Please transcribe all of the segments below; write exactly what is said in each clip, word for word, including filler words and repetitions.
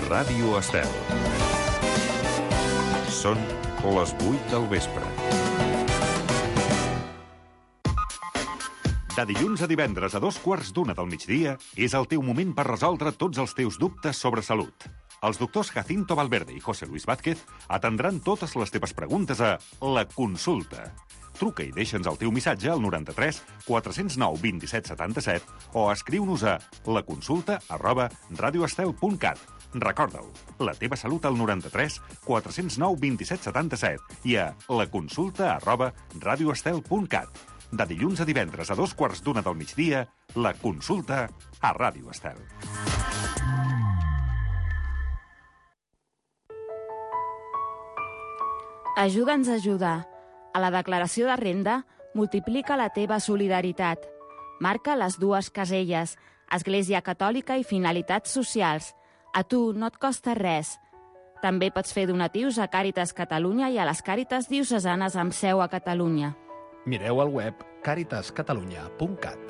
Ràdio Estel. Són les vuit del vespre. De dilluns a divendres a dos quarts d'una del migdia és el teu moment per resoldre tots els teus dubtes sobre salut. Els doctors Jacinto Valverde i José Luis Vázquez atendran totes les teves preguntes a La Consulta. Truca i deixa'ns el teu missatge al noranta-tres quatre zero nou vint set setanta-set o escriu-nos a laconsulta arroba radioestel punt cat. Recorda-ho, la teva salut al noranta-tres quatre zero nou vint set setanta-set i a laconsulta arroba radioestel punt cat. De dilluns a divendres a dos quarts d'una del migdia, La Consulta a Ràdio Estel. Ajuda'ns a ajudar. A la declaració de renda, multiplica la teva solidaritat. Marca les dues caselles, Església Catòlica i finalitats socials. A tu no et costa res. També pots fer donatius a Càritas Catalunya i a les Càritas diocesanes amb seu a Catalunya. Mireu al web càritas catalunya punt cat.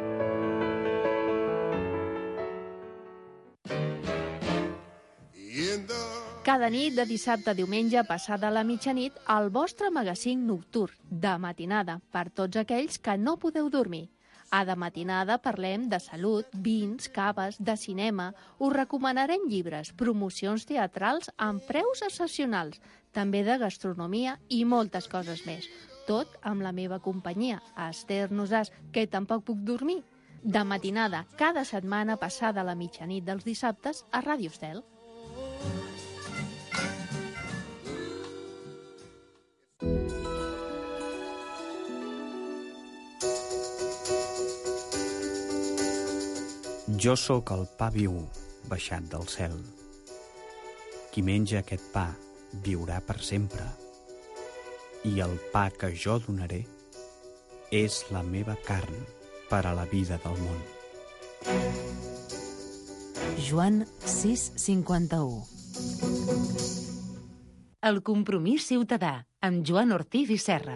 Cada nit de dissabte a diumenge passada la mitjanit, el vostre magazín nocturn de matinada per tots aquells que no podeu dormir. A de matinada parlem de salut, vins, caves, de cinema, us recomanarem llibres, promocions teatrals amb preus excepcionals, també de gastronomia i moltes coses més. Tot amb la meva companyia, Esther Nosàs, que tampoc puc dormir. De matinada, cada setmana passada la mitjanit dels dissabtes a Ràdio Estel. Jo sóc el pa viu baixat del cel. Qui menja aquest pa viurà per sempre. I el pa que jo donaré és la meva carn per a la vida del món. Joan sis cinquanta-u. El compromís ciutadà, amb Joan Ortiz i Serra.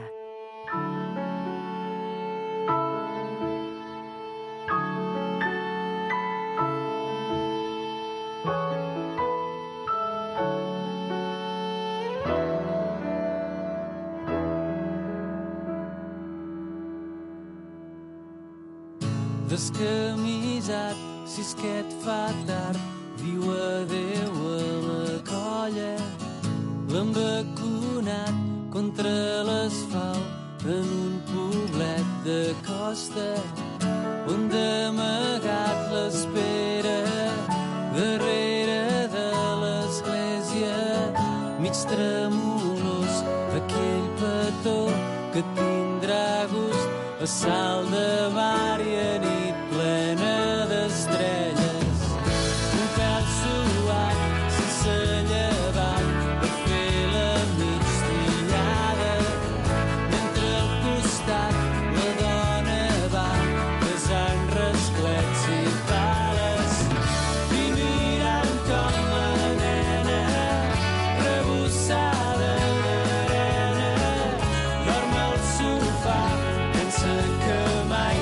Descamisat, si és que et fa tard, diu adeu a la colla. L'hem vacunat contra l'asfalt en un poblet de costa, on d'amagat l'espera darrere de l'església. Mig tremolós, aquell petó que tindrà gust a sal de mar i a nit plena d'estrelles. Un pèl suat, sense llevat, per fer la migdiada. Mentre al costat la dona va pesant rasclets i pales i mirant com la nena rebussada d'arena dorm al sofà que mai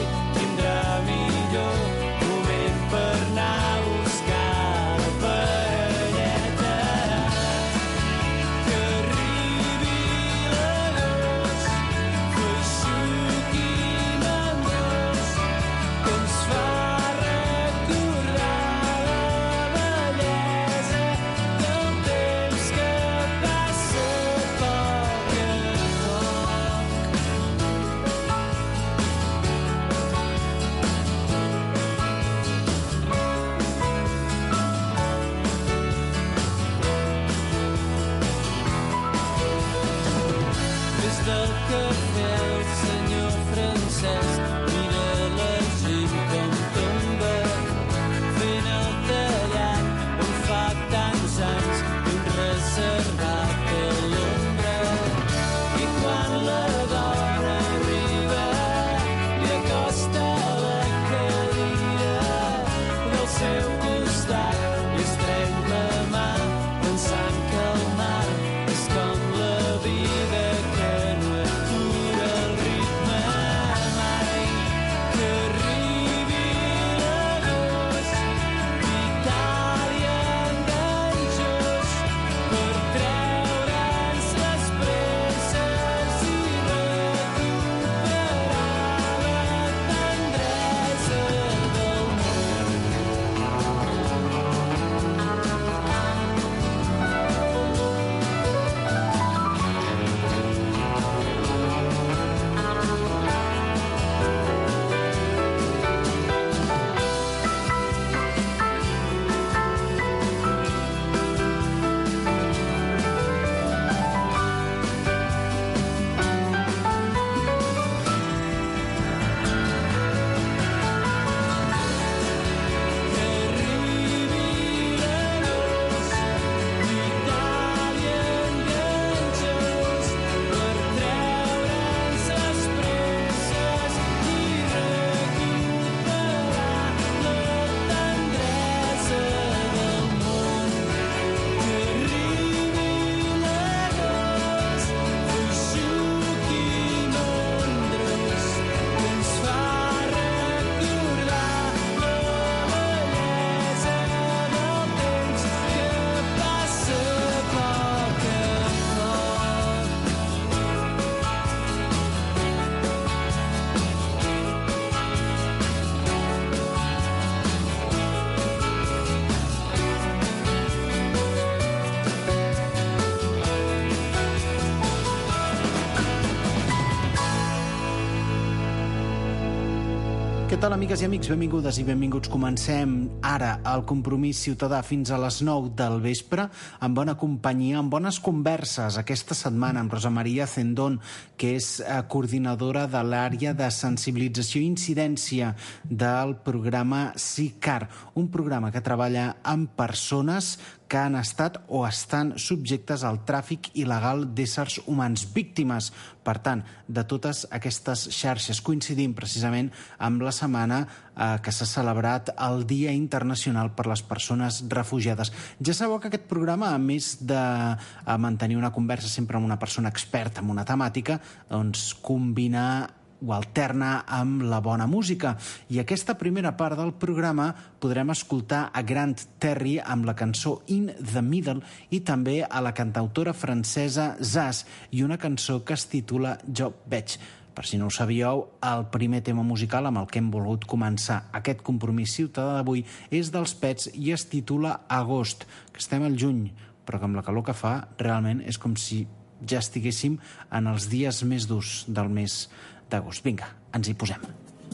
Què tal, amigues i amics? Benvingudes i benvinguts. Comencem ara el Compromís Ciutadà fins a les nou del vespre, amb bona companyia, amb bones converses. Aquesta setmana amb Rosa Maria Zendón, que és eh, coordinadora de l'àrea de sensibilització i incidència del programa SICAR, un programa que treballa amb persones que han estat o estan subjectes al tràfic il·legal d'éssers humans, víctimes, per tant, de totes aquestes xarxes. Coincidim precisament amb la setmana eh, que s'ha celebrat el Dia Internacional per les Persones Refugiades. Ja sabeu que aquest programa, a més de eh, mantenir una conversa sempre amb una persona experta en una temàtica, doncs combina o alterna amb la bona música. I aquesta primera part del programa podrem escoltar a Grant Terry amb la cançó In the Middle i també a la cantautora francesa Zaz i una cançó que es titula Jo veig. Per si no ho sabíeu, el primer tema musical amb el que hem volgut començar aquest compromís ciutadà d'avui és dels Pets i es titula Agost, que estem al juny, però que amb la calor que fa realment és com si ja estiguéssim en els dies més durs del mes d'agost. Vinga, ens hi posem.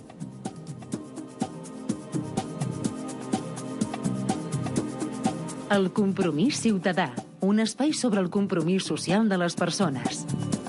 El Compromís Ciutadà, un espai sobre el compromís social de les persones.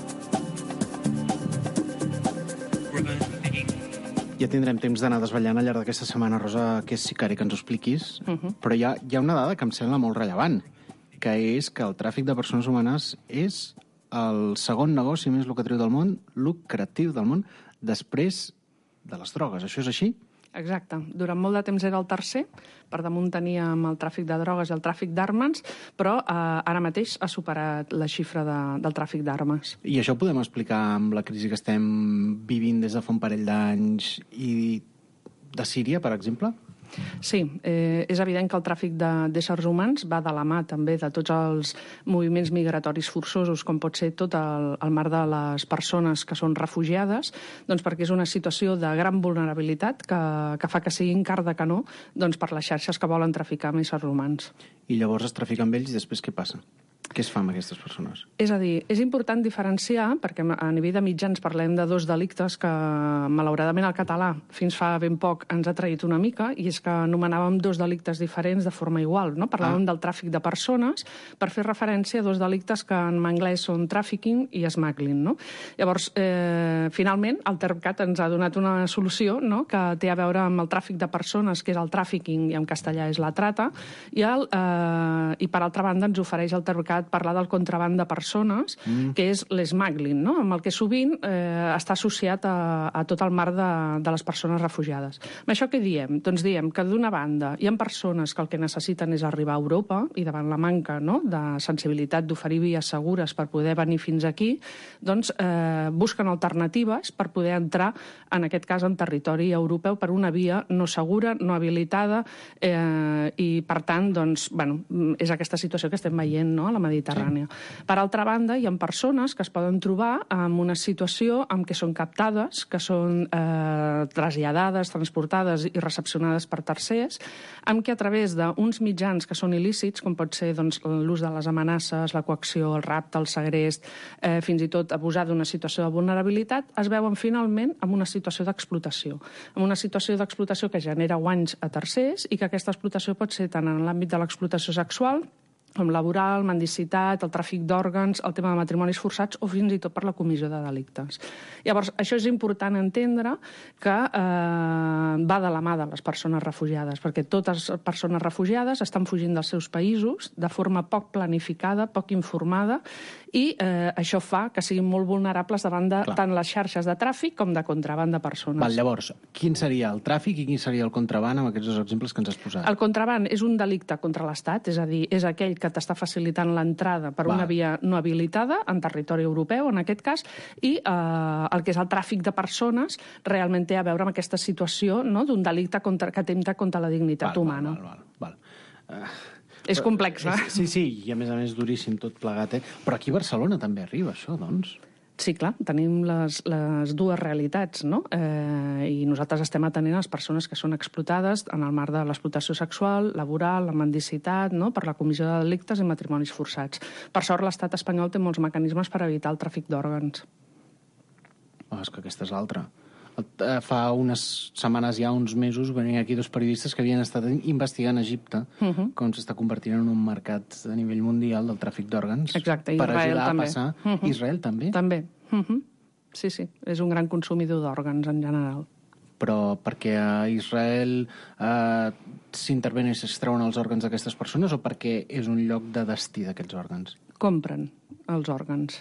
Ja tindrem temps d'anar desvetllant al llarg d'aquesta setmana, Rosa, que és SICAR i que ens ho expliquis, uh -huh. però hi ha, hi ha una dada que em sembla molt rellevant, que és que el tràfic de persones humanes és el segon negoci més lucratiu del món, lucratiu del món, després de les drogues. Això és així? Exacte. Durant molt de temps era el tercer, per damunt teníem el tràfic de drogues i el tràfic d'armes, però eh, ara mateix ha superat la xifra de, del tràfic d'armes. I això ho podem explicar amb la crisi que estem vivint des de fa un parell d'anys i de Síria, per exemple? Sí, eh, és evident que el tràfic d'éssers humans va de la mà també de tots els moviments migratoris forçosos, com pot ser tot el, el mar de les persones que són refugiades, doncs perquè és una situació de gran vulnerabilitat que, que fa que siguin car de canó doncs per les xarxes que volen traficar amb éssers humans. I llavors es trafica amb ells i després què passa? Què es fa amb aquestes persones? És a dir, és important diferenciar, perquè a nivell de mitjans parlem de dos delictes que, malauradament, el català fins fa ben poc ens ha traït una mica, i és que anomenàvem dos delictes diferents de forma igual, no? Parlàvem ah. del tràfic de persones per fer referència a dos delictes que en anglès són trafficking i smuggling, no? Llavors, eh, finalment, el TERPCAT ens ha donat una solució, no?, que té a veure amb el tràfic de persones, que és el trafficking, i en castellà és la trata, i, el, eh, i per altra banda ens ofereix el TERPCAT parlar del contraband de persones, mm. que és l'smuggling, no?, amb el que sovint eh, està associat a, a tot el mar de, de les persones refugiades. Amb això què diem? Doncs diem que d'una banda hi ha persones que el que necessiten és arribar a Europa i davant la manca, no?, de sensibilitat d'oferir vies segures per poder venir fins aquí, doncs eh, busquen alternatives per poder entrar, en aquest cas, en territori europeu per una via no segura, no habilitada, eh, i per tant, doncs, bueno, és aquesta situació que estem veient, no?, a la Mediterrània. Sí. Per altra banda, hi ha persones que es poden trobar en una situació en què són captades, que són eh, traslladades, transportades i recepcionades per tercers, amb què a través d'uns mitjans que són il·lícits, com pot ser doncs, l'ús de les amenaces, la coacció, el rapte, el segrest, eh, fins i tot abusar d'una situació de vulnerabilitat, es veuen finalment en una situació d'explotació. En una situació d'explotació que genera guanys a tercers i que aquesta explotació pot ser tant en l'àmbit de l'explotació sexual, com laboral, mendicitat, el tràfic d'òrgans, el tema de matrimonis forçats o fins i tot per la comissió de delictes. Llavors, això és important entendre que eh, va de la mà de les persones refugiades, perquè totes les persones refugiades estan fugint dels seus països de forma poc planificada, poc informada, i eh, això fa que siguin molt vulnerables davant de Clar. tant les xarxes de tràfic com de contraband de persones. Val, llavors, quin seria el tràfic i quin seria el contraband amb aquests dos exemples que ens has posat? El contraband és un delicte contra l'Estat, és a dir, és aquell que t'està facilitant l'entrada per Va. una via no habilitada en territori europeu, en aquest cas, i eh, el que és el tràfic de persones realment té a veure amb aquesta situació, no?, d'un delicte contra, que atempta contra la dignitat val, humana. Val, val, val. Uh, és però, complex, eh? Sí, sí, i a més a més duríssim tot plegat, eh? Però aquí a Barcelona també arriba això, doncs. Sí, clar, tenim les, les dues realitats, no? Eh, I nosaltres estem atenent a les persones que són explotades en el marc de l'explotació sexual, laboral, la mendicitat, no?, per la comissió de delictes i matrimonis forçats. Per sort, l'estat espanyol té molts mecanismes per evitar el tràfic d'òrgans. Oh, és que aquesta és l'altra. fa unes setmanes, ja uns mesos, venien aquí dos periodistes que havien estat investigant Egipte, uh-huh. com s'està convertint en un mercat a nivell mundial del tràfic d'òrgans. Exacte, per Israel ajudar també. a passar... Uh-huh. Israel també? També. Uh-huh. Sí, sí, és un gran consumidor d'òrgans en general. Però perquè a Israel eh, s'intervenen i s'extreuen els òrgans d'aquestes persones o perquè és un lloc de destí d'aquests òrgans? Compren els òrgans.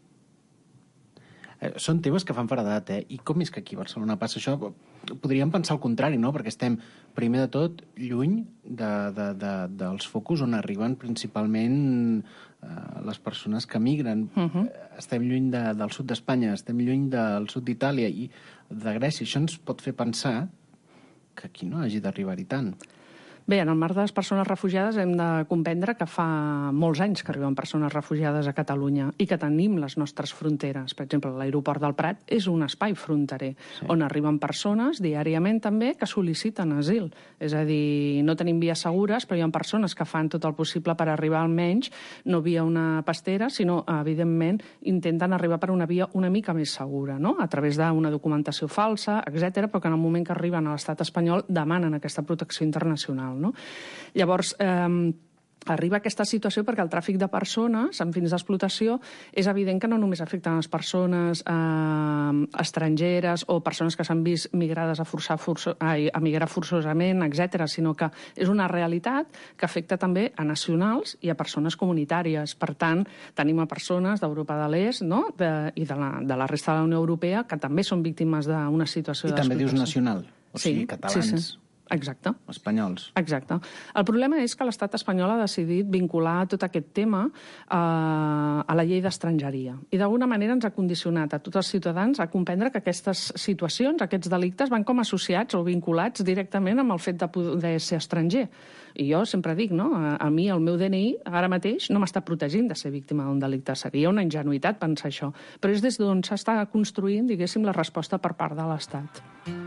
Eh, són temes que fan faradat, eh? I com és que aquí a Barcelona passa això? Podríem pensar el contrari, no? Perquè estem, primer de tot, lluny de, de, de, dels focus on arriben principalment eh, les persones que migren. Uh-huh. Estem lluny de, del sud d'Espanya, estem lluny del sud d'Itàlia i de Grècia. Això ens pot fer pensar que aquí no hagi d'arribar-hi tant. Bé, en el marc de les persones refugiades hem de comprendre que fa molts anys que arriben persones refugiades a Catalunya i que tenim les nostres fronteres. Per exemple, l'aeroport del Prat és un espai fronterer, sí. on arriben persones diàriament també que sol·liciten asil. És a dir, no tenim vies segures, però hi ha persones que fan tot el possible per arribar almenys, no via una pastera, sinó, evidentment, intenten arribar per una via una mica més segura, no? A través d'una documentació falsa, etcètera, però que en el moment que arriben a l'estat espanyol demanen aquesta protecció internacional. No? Llavors, eh, arriba aquesta situació perquè el tràfic de persones amb fins d'explotació és evident que no només afecten les persones eh, estrangeres o persones que s'han vist migrades a, forçar, forço, a, a migrar forçosament, etcètera, sinó que és una realitat que afecta també a nacionals i a persones comunitàries. Per tant, tenim a persones d'Europa de l'Est, no? de, i de la, de la resta de la Unió Europea que també són víctimes d'una situació d'explotació. I també dius nacional, o sigui, sí, catalans. Sí, sí. Exacte. Espanyols. Exacte. El problema és que l'estat espanyol ha decidit vincular tot aquest tema eh, a la llei d'estrangeria. I d'alguna manera ens ha condicionat a tots els ciutadans a comprendre que aquestes situacions, aquests delictes, van com associats o vinculats directament amb el fet de poder ser estranger. I jo sempre dic, no? A, a mi el meu D N I ara mateix no m'està protegint de ser víctima d'un delicte. Seria una ingenuïtat pensar això. Però és des d'on s'està construint, diguéssim, la resposta per part de l'Estat.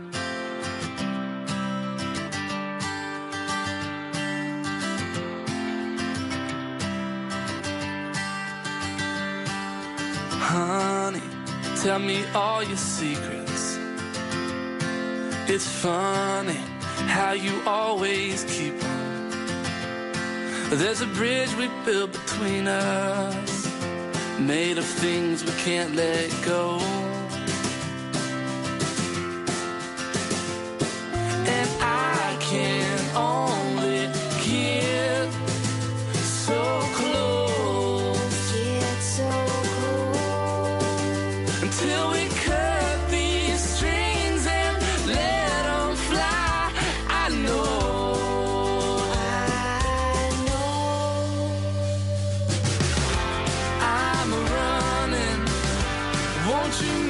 Honey, tell me all your secrets. It's funny how you always keep on. There's a bridge we built between us, made of things we can't let go. And I can only get so close, get so until we cut these strings and let them fly. I know, I know I'm running. Won't you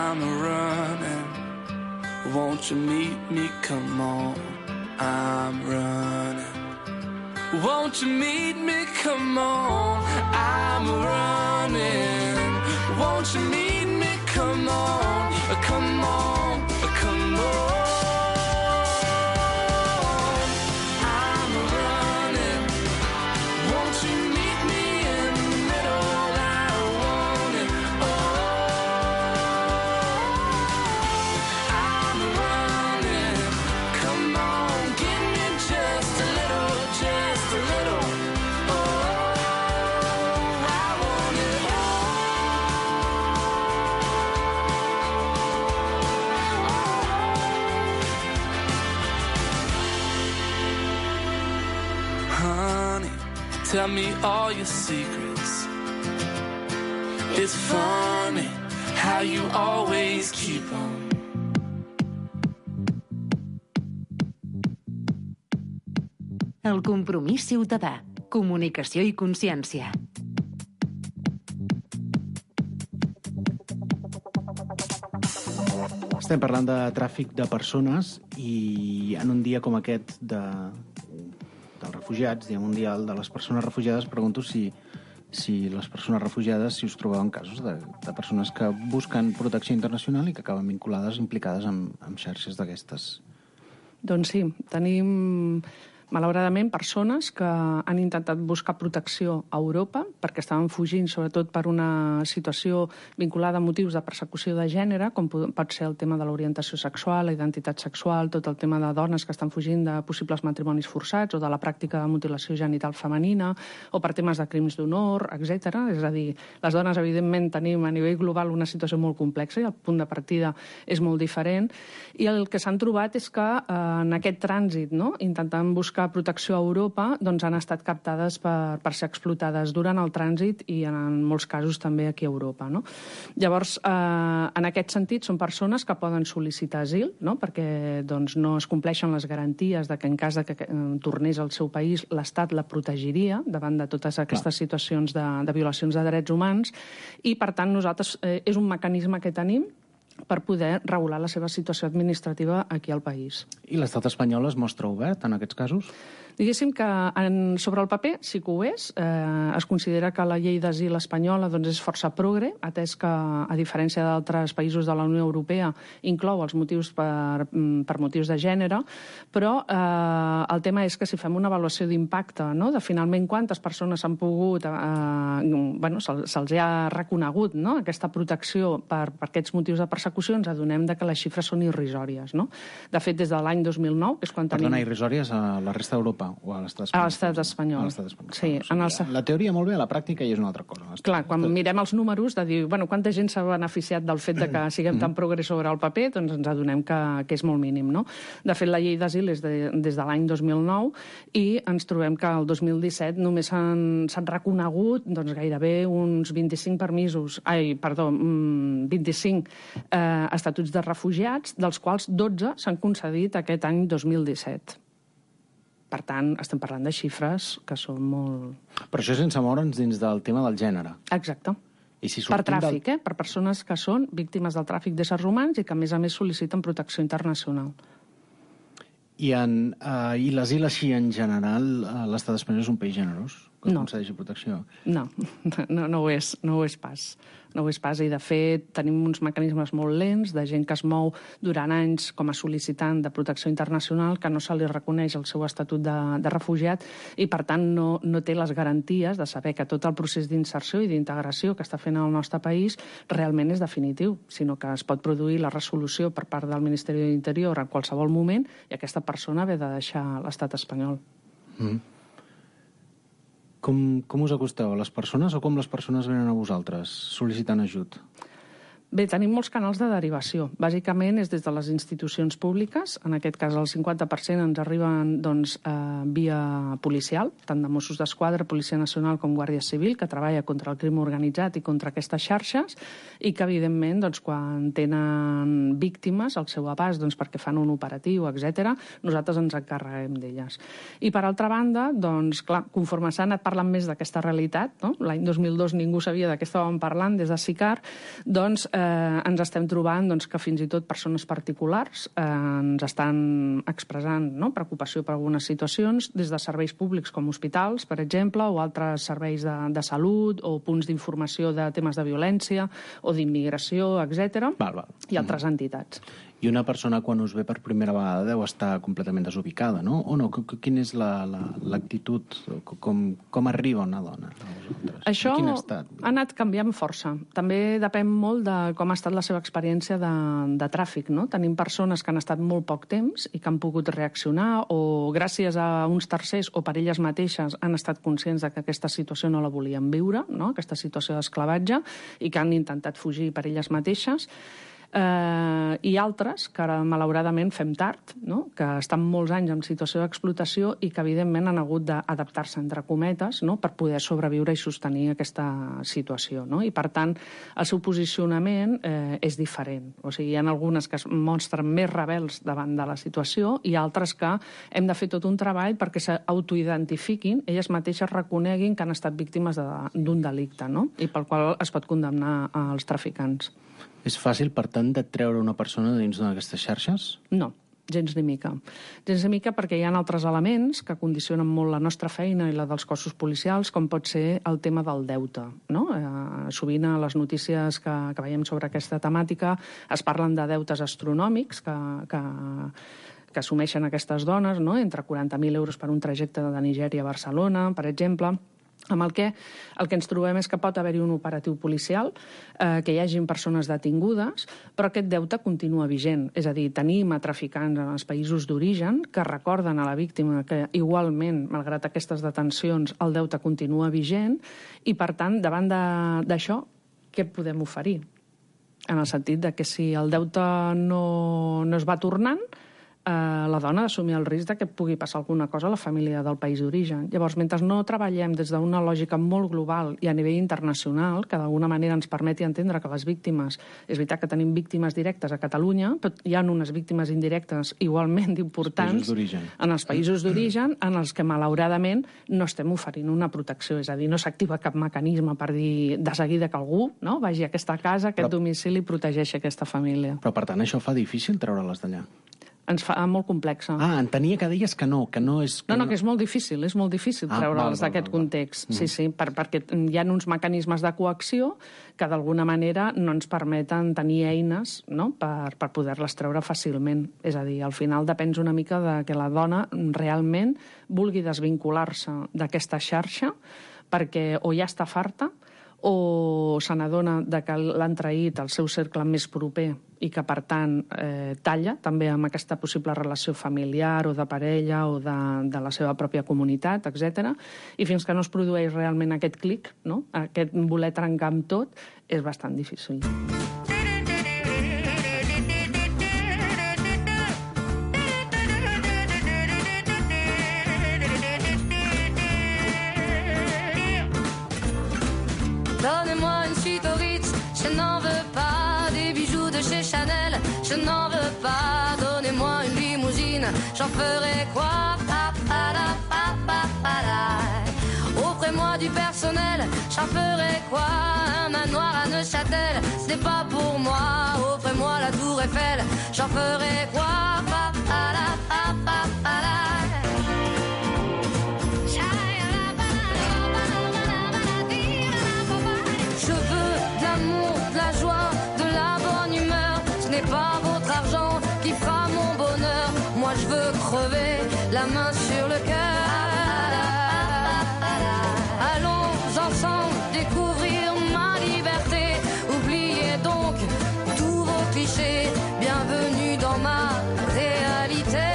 I'm running. Won't you meet me? Come on, I'm running. Won't you meet me? Come on, I'm running. Won't you meet me? Come on, come on, come on. I'm running. Won't you meet me in the middle? I want it all. I'm running. Come on, give me just a little, just a little. Oh, I want it all. Honey, tell me all your secrets. It's funny how you always keep them. El compromís ciutadà. Comunicació i consciència. Estem parlant de tràfic de persones i en un dia com aquest de, dels refugiats, Dia Mundial de les Persones Refugiades, pregunto si, si les persones refugiades, si us trobeu en casos de, de persones que busquen protecció internacional i que acaben vinculades, implicades en, en xarxes d'aquestes. Doncs sí, tenim malauradament persones que han intentat buscar protecció a Europa perquè estaven fugint sobretot per una situació vinculada a motius de persecució de gènere, com pot ser el tema de l'orientació sexual, la identitat sexual, tot el tema de dones que estan fugint de possibles matrimonis forçats o de la pràctica de mutilació genital femenina o per temes de crims d'honor, etcètera. És a dir, les dones, evidentment, tenim a nivell global una situació molt complexa i el punt de partida és molt diferent. I el que s'han trobat és que eh, en aquest trànsit, no?, intentant buscar protecció a Europa, doncs han estat captades per, per ser explotades durant el trànsit i en molts casos també aquí a Europa, no? Llavors, eh, en aquest sentit, són persones que poden sol·licitar asil, no?, perquè doncs, no es compleixen les garanties de que en cas de que eh, tornés al seu país l'Estat la protegiria davant de totes aquestes Clar. situacions de, de violacions de drets humans i, per tant, nosaltres eh, és un mecanisme que tenim per poder regular la seva situació administrativa aquí al país. I l'estat espanyol es mostra obert en aquests casos? Diguéssim que en, sobre el paper sí que ho és. Eh, es considera que la llei d'asil espanyola doncs, és força progre, atès que, a diferència d'altres països de la Unió Europea, inclou els motius per, per motius de gènere, però eh, el tema és que si fem una avaluació d'impacte, no?, de finalment quantes persones han pogut, eh, bueno, se'ls se ha reconegut, no?, aquesta protecció per, per aquests motius de persecució, ens adonem de que les xifres són irrisòries, no? De fet, des de l'any dos mil nou, que és quan tenim... Perdona, irrisòries a la resta d'Europa o a l'estat espanyol? A l'estat espanyol. A l'estat espanyol. Sí, o sigui, en el... La teoria molt bé, la pràctica ja és una altra cosa. Clar, quan mirem els números de dir, bueno, quanta gent s'ha beneficiat del fet de que siguem tan progrés sobre el paper, doncs ens adonem que, que és molt mínim, no? De fet, la llei d'asil és de, des de l'any dos mil nou i ens trobem que el dos mil disset només s'han reconegut doncs, gairebé uns vint-i-cinc permisos, ai, perdó, vint-i-cinc eh, estatuts de refugiats, dels quals dotze s'han concedit aquest any dos mil disset. Per tant, estem parlant de xifres que són molt... Però això sense moure'ns dins del tema del gènere. Exacte. I si per tràfic, del... eh? Per persones que són víctimes del tràfic d'éssers humans i que, a més a més, sol·liciten protecció internacional. I, en, uh, i l'asil així, en general, uh, l'estat espanyol és un país generós? Que no. concedeixi protecció? No, no, no ho és, no ho és pas. No ho és pas, i de fet tenim uns mecanismes molt lents de gent que es mou durant anys com a sol·licitant de protecció internacional que no se li reconeix el seu estatut de, de refugiat i per tant no, no té les garanties de saber que tot el procés d'inserció i d'integració que està fent el nostre país realment és definitiu, sinó que es pot produir la resolució per part del Ministeri de l'Interior en qualsevol moment i aquesta persona ve de deixar l'estat espanyol. Mm. Com, com us acosteu a les persones o com les persones venen a vosaltres sol·licitant ajut? Bé, tenim molts canals de derivació. Bàsicament és des de les institucions públiques, en aquest cas el cinquanta per cent ens arriben doncs, eh, via policial, tant de Mossos d'Esquadra, Policia Nacional com Guàrdia Civil, que treballa contra el crim organitzat i contra aquestes xarxes, i que evidentment doncs, quan tenen víctimes al seu abast doncs, perquè fan un operatiu, etcètera, nosaltres ens encarreguem d'elles. I per altra banda, doncs, clar, conforme s'ha anat parlant més d'aquesta realitat, no? L'any dos mil dos ningú sabia de què estàvem parlant des de SICAR, doncs eh, ens estem trobant doncs, que fins i tot persones particulars eh, ens estan expressant, no?, preocupació per algunes situacions, des de serveis públics com hospitals, per exemple, o altres serveis de, de salut, o punts d'informació de temes de violència, o d'immigració, etcètera, i altres mm. entitats. I una persona, quan us ve per primera vegada, deu estar completament desubicada, no? O no? Quina és l'actitud? Com, com arriba una dona a vosaltres? Això ha anat canviant força. També depèn molt de com ha estat la seva experiència de, de tràfic, no? Tenim persones que han estat molt poc temps i que han pogut reaccionar, o gràcies a uns tercers o per elles mateixes han estat conscients de que aquesta situació no la volien viure, no?, aquesta situació d'esclavatge, i que han intentat fugir per elles mateixes. Eh, i altres que ara malauradament fem tard, no?, que estan molts anys en situació d'explotació i que evidentment han hagut d'adaptar-se entre cometes, no?, per poder sobreviure i sostenir aquesta situació, no? I per tant el seu posicionament eh, és diferent. O sigui, hi ha algunes que es mostren més rebels davant de la situació i altres que hem de fer tot un treball perquè s'autoidentifiquin, elles mateixes reconeguin que han estat víctimes d'un delicte, no?, i pel qual es pot condemnar als traficants. És fàcil, per tant, de treure una persona dins d'aquestes xarxes? No, gens ni mica. Gens ni mica perquè hi ha altres elements que condicionen molt la nostra feina i la dels cossos policials, com pot ser el tema del deute, no? Eh, sovint a les notícies que, que veiem sobre aquesta temàtica es parlen de deutes astronòmics que, que, que assumeixen aquestes dones, no?, entre quaranta mil euros per un trajecte de Nigèria a Barcelona, per exemple, amb el que el que ens trobem és que pot haver-hi un operatiu policial, eh, que hi hagin persones detingudes, però aquest deute continua vigent. És a dir, tenim a traficants en els països d'origen que recorden a la víctima que igualment, malgrat aquestes detencions, el deute continua vigent i, per tant, davant d'això, què podem oferir? En el sentit de que si el deute no, no es va tornant, eh, la dona ha d'assumir el risc de que pugui passar alguna cosa a la família del país d'origen. Llavors, mentre no treballem des d'una lògica molt global i a nivell internacional, que d'alguna manera ens permeti entendre que les víctimes, és veritat que tenim víctimes directes a Catalunya, però hi ha unes víctimes indirectes igualment importants en els països d'origen, en els que malauradament no estem oferint una protecció, és a dir, no s'activa cap mecanisme per dir de seguida que algú, no, vagi a aquesta casa, a aquest però... domicili i protegeixi aquesta família. Però, per tant, això fa difícil treure-les d'allà? Ens fa molt complexa. Ah, entenia que deies que no, que no és... Que no, no, que és molt difícil, és molt difícil ah, treure'ls d'aquest context. Mm. Sí, sí, per, perquè hi ha uns mecanismes de coacció que d'alguna manera no ens permeten tenir eines, no?, per, per poder-les treure fàcilment. És a dir, al final depèn una mica de que la dona realment vulgui desvincular-se d'aquesta xarxa perquè o ja està farta o se n'adona que l'han traït al seu cercle més proper i que, per tant, eh, talla també amb aquesta possible relació familiar o de parella o de, de la seva pròpia comunitat, etcètera. I fins que no es produeix realment aquest clic, no?, aquest voler trencar amb tot, és bastant difícil. Donnez-moi une suite au Ritz, je n'en veux pas. Des bijoux de chez Chanel, je n'en veux pas. Donnez-moi une limousine, j'en ferai quoi? Offrez-moi du personnel, j'en ferai quoi? Un manoir à Neuchâtel, ce n'est pas pour moi. Offrez-moi la tour Eiffel, j'en ferai quoi? Je veux de l'amour, de la joie, de la bonne humeur. Ce n'est pas votre argent qui fera mon bonheur. Moi je veux crever la main sur le cœur. Allons ensemble découvrir ma liberté. Oubliez donc tous vos clichés. Bienvenue dans ma réalité.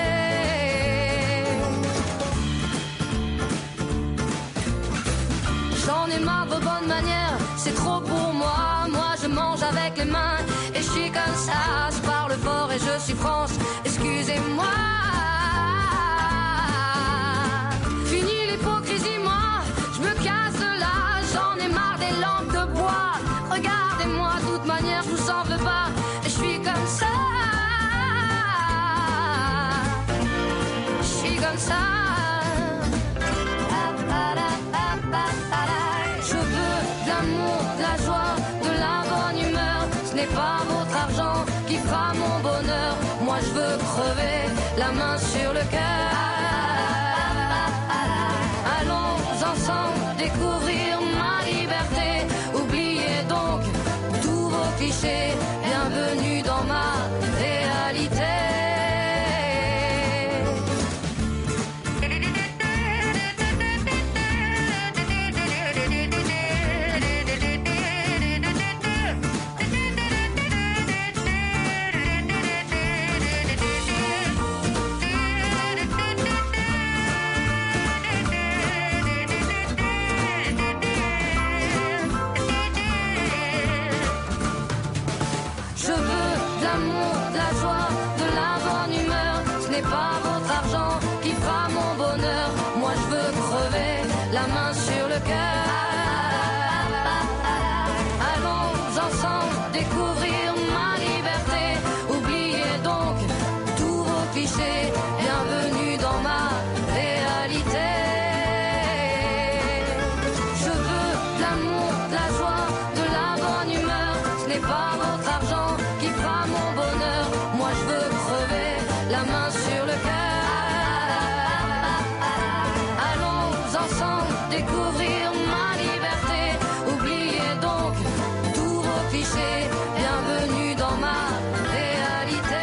J'en ai marre de vos bonnes manières, c'est trop pour moi. Moi je mange avec les mains et je suis comme ça. Je parle fort et je suis France, excusez-moi. Fini l'hypocrisie, moi, je me casse de là. J'en ai marre des lampes de bois. Regardez-moi, de toute manière, je vous en veux pas. Et je suis comme ça. Je suis comme ça. Je veux de l'amour, de la joie, de la bonne humeur. pas votre argent qui fera mon bonheur. Moi je veux crever la main sur le cœur. Allons ensemble découvrir ma liberté. Oubliez donc tous vos clichés. Bienvenue dans ma réalité. Pas votre argent qui fera mon bonheur. Moi je veux crever la main sur le cœur. Allons ensemble découvrir ma liberté. Oubliez donc tous vos clichés. Bienvenue dans ma réalité. Je veux de l'amour, de la joie, de la bonne humeur. Ce n'est pas votre argent qui fera mon bonheur. Moi je veux crever la main sur le cœur. Allons ensemble découvrir ma liberté. Oubliez donc tous vos clichés. Bienvenue dans ma réalité.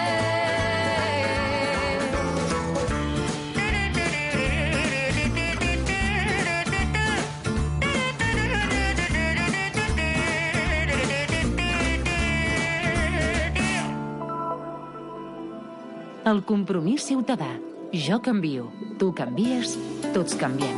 El Compromís Ciutadà. Jo canvio, tu canvies, tots canviem.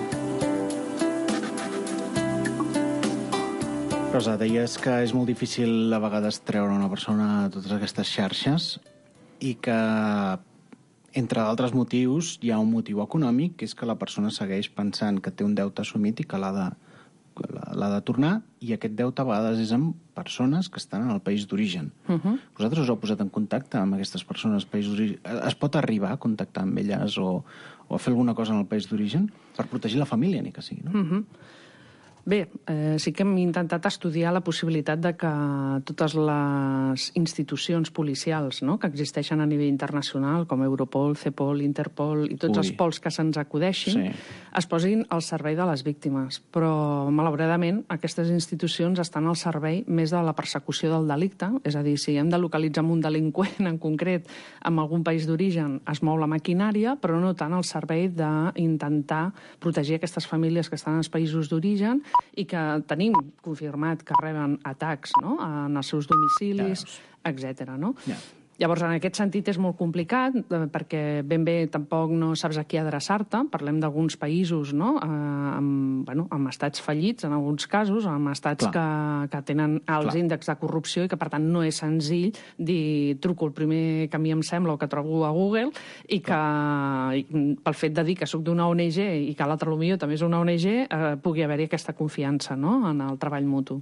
Rosa, deies que és molt difícil a vegades treure una persona a totes aquestes xarxes i que, entre d'altres motius, hi ha un motiu econòmic, que és que la persona segueix pensant que té un deute assumit i que l'ha de, l'ha de tornar, i aquest deute a vegades és amb persones que estan en el país d'origen. Uh-huh. Vosaltres us heu posat en contacte amb aquestes persones al país d'origen? Es pot arribar a contactar amb elles o, o a fer alguna cosa en el país d'origen per protegir la família, ni que sigui, no? Uh-huh. Bé, eh, sí que hem intentat estudiar la possibilitat de que totes les institucions policials, no?, que existeixen a nivell internacional, com Europol, Cepol, Interpol i tots Ui. els pols que se'ns acudeixin, sí. es posin al servei de les víctimes. Però, malauradament, aquestes institucions estan al servei més de la persecució del delicte, és a dir, si hem de localitzar un delinqüent en concret en algun país d'origen, es mou la maquinària, però no tant al servei d'intentar protegir aquestes famílies que estan als països d'origen i que tenim confirmat que reben atacs, no?, en els seus domicilis, etcètera, no? Yeah. Llavors, en aquest sentit és molt complicat, eh, perquè ben bé tampoc no saps a qui adreçar-te. Parlem d'alguns països, no?, eh, amb, bueno, amb estats fallits, en alguns casos, amb estats que, que tenen alts Clar. índexs de corrupció i que, per tant, no és senzill dir truco el primer que a mi em sembla o que trobo a Google i que, i, pel fet de dir que sóc d'una O N G i que l'altre potser també és una O N G, eh, pugui haver-hi aquesta confiança, no?, en el treball mutu.